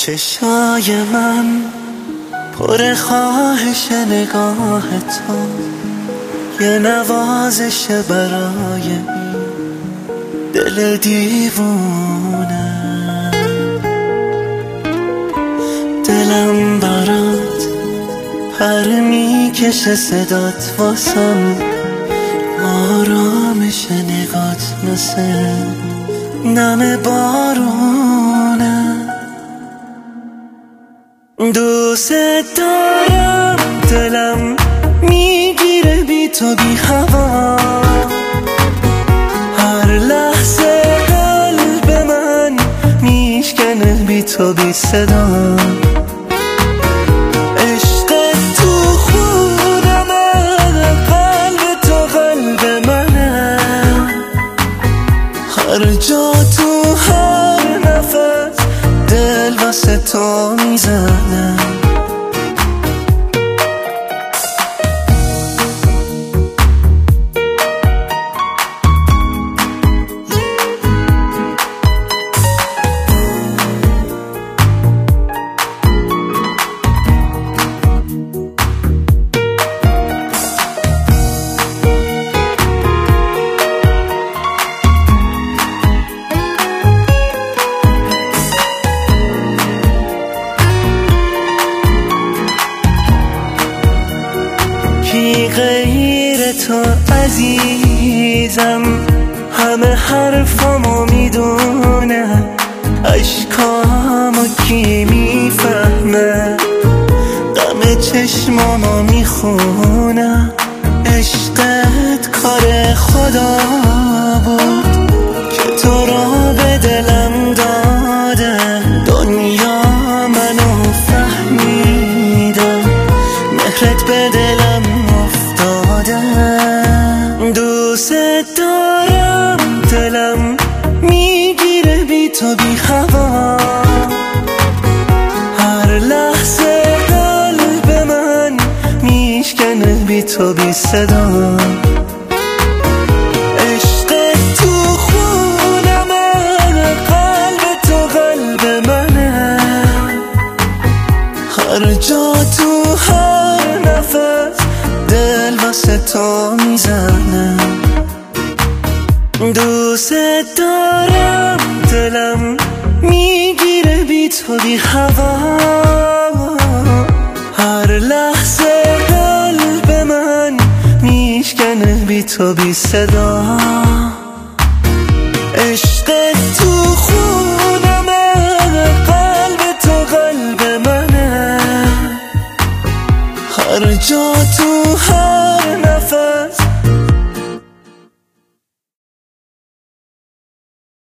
چشای من پر خواهش نگاه تو، یه نوازش برای دل دیوونه. دلم برات پر میکشه، صدات واسم آرامش نگات مثل نم بارونه. دوست دارم، دلم میگیره بی تو بی هوا، هر لحظه قلب من میشکنه بی تو بی صدا. عشق تو خونمه، قلب تو قلب منه، هر جا تو هر نفس دل واسه تو میزنه. کی غیر تو عزیزم، همه حرفامو میدونه، اشکامو کی میفهمه، دم چشمامو میخونه. عشقت کار خدا بود که تو رو به دلم داده، دنیا منو فهمیدم، مهرت به دلم افتاده. دوست دارم، دلم میگیره بی تو بی هوا، هر لحظه قلب من میشکنه بی تو بی صدا. عشق تو خونمه، قلب تو قلب منه، هر جا تو هر نفس دل واسه تو میزنه. دوست دارم، دلم میگیره بی تو بی هوا، هر لحظه قلب من میشکنه بی تو بی صدا.